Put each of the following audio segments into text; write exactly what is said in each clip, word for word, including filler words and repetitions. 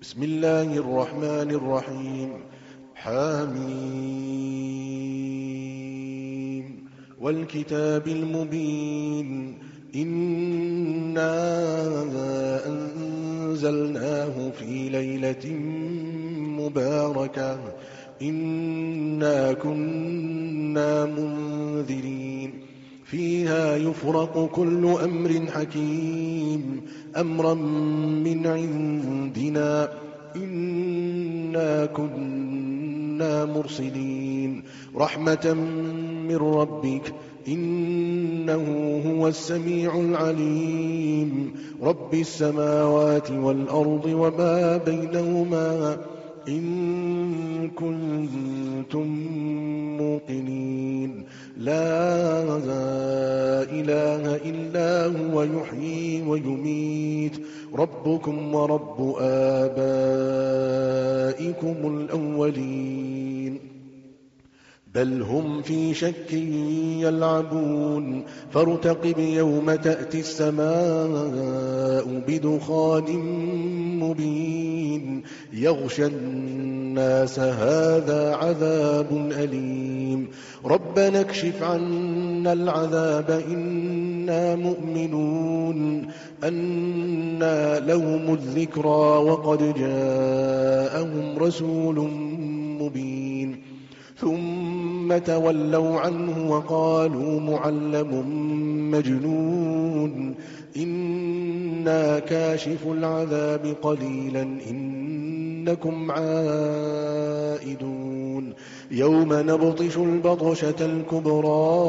بسم الله الرحمن الرحيم. حميم والكتاب المبين. إنا أنزلناه في ليلة مباركة إنا كنا منذرين فيها يفرق كل أمر حكيم أمرا من عندنا إنا كنا مرسلين رحمة من ربك إنه هو السميع العليم رب السماوات والأرض وما بينهما إن كنتم موقنين لا إله إلا هو يحيي ويميت ربكم ورب آبائكم الأولين بل هم في شك يلعبون فارتقب يوم تأتي السماء بدخان مبين يغشى الناس هذا عذاب أليم ربنا اكشف عنا العذاب إنا مؤمنون أنى لهم الذكرى وقد جاءهم رسول مبين ثم تولوا عنه وقالوا معلم مجنون إنا كاشف العذاب قليلا إنكم عائدون يوم نبطش البطشة الكبرى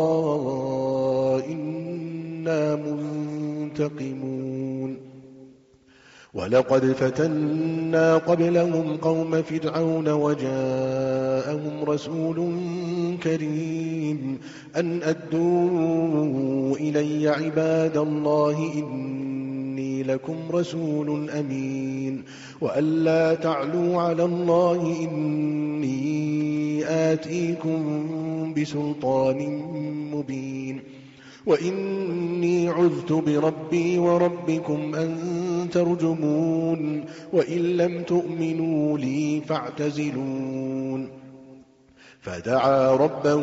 إنا منتقمون ولقد فتنا قبلهم قوم فرعون وجاءهم رسول كريم أن أدوا إلي عباد الله إني لكم رسول أمين وأن لا تعلوا على الله إني آتيكم بسلطان مبين وإني عذت بربي وربكم أن ترجمون وإن لم تؤمنوا لي فاعتزلون فدعا ربه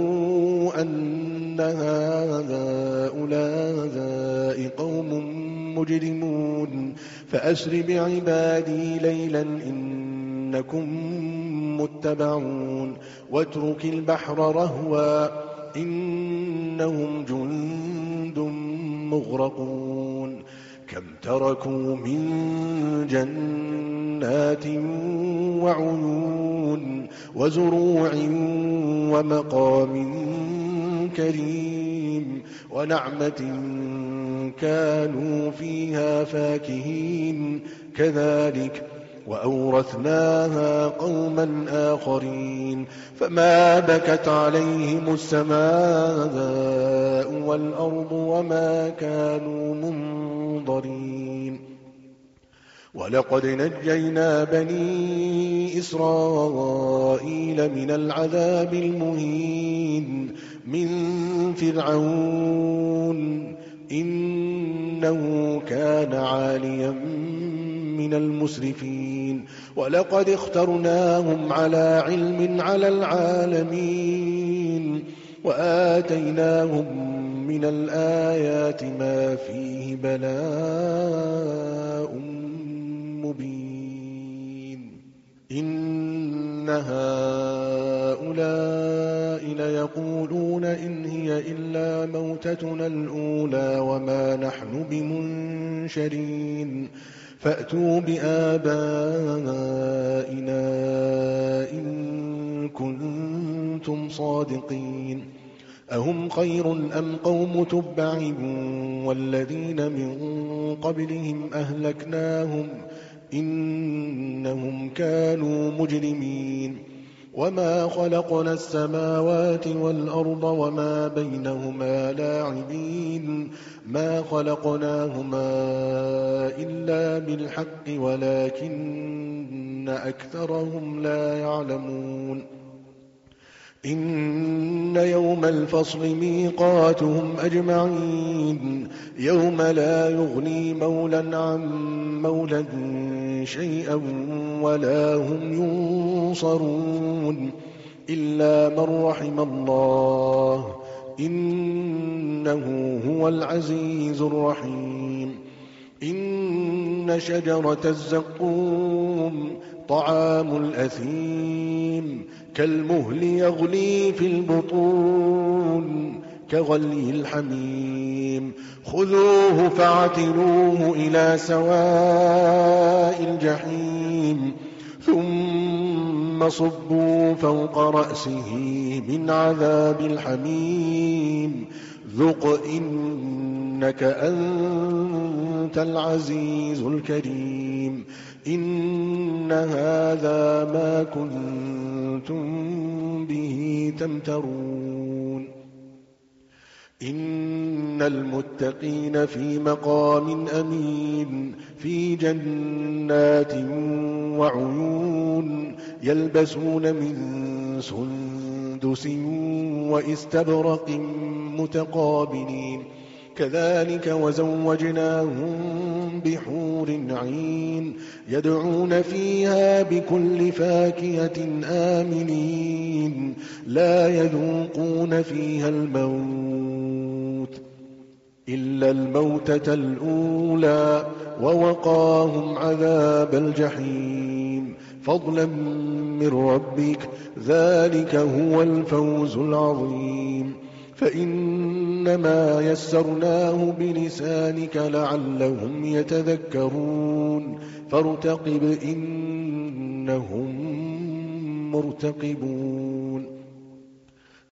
أن هؤلاء قوم مجرمون فأسر بعبادي ليلا إنكم متبعون واترك البحر رهوا إنهم جند مغرقون كم تركوا من جنات وعيون وزروع ومقام كريم ونعمة كانوا فيها فاكهين كذلك وأورثناها قوما آخرين فما بكت عليهم السماء والأرض وما كانوا منظرين ولقد نجينا بني إسرائيل من العذاب المهين من فرعون إنه كان عاليا من المسرفين ولقد اخترناهم على علم على العالمين وآتيناهم من الآيات ما فيه بلاء مبين إن هؤلاء ليقولون إن هي إلا موتتنا الأولى وما نحن بمنشرين فأتوا بآبائنا إن كنتم صادقين أهم خير أم قوم تبع والذين من قبلهم أهلكناهم إنهم كانوا مجرمين وما خلقنا السماوات والأرض وما بينهما لاعبين ما خلقناهما إلا بالحق ولكن أكثرهم لا يعلمون إن يوم الفصل ميقاتهم أجمعين يوم لا يغني مولى عن مولى شيئا ولا هم ينصرون إلا من رحم الله إنه هو العزيز الرحيم إن شجرة الزقوم طعام الأثيم كالمهل يغلي في البطون كغلي الحميم خذوه فاعتلوه إلى سواء الجحيم ثم صبوا فوق رأسه من عذاب الحميم ذق إنك أنت العزيز الكريم إن هذا ما كنتم به تمترون إن المتقين في مقام أمين في جنات وعيون يلبسون من سندس وإستبرق متقابلين كذلك وزوجناهم بحور عين يدعون فيها بكل فاكهة آمنين لا يذوقون فيها الموت إلا الموتة الأولى ووقاهم عذاب الجحيم فضلا من ربك ذلك هو الفوز العظيم فإنما يسرناه بلسانك لعلهم يتذكرون فارتقب إنهم مرتقبون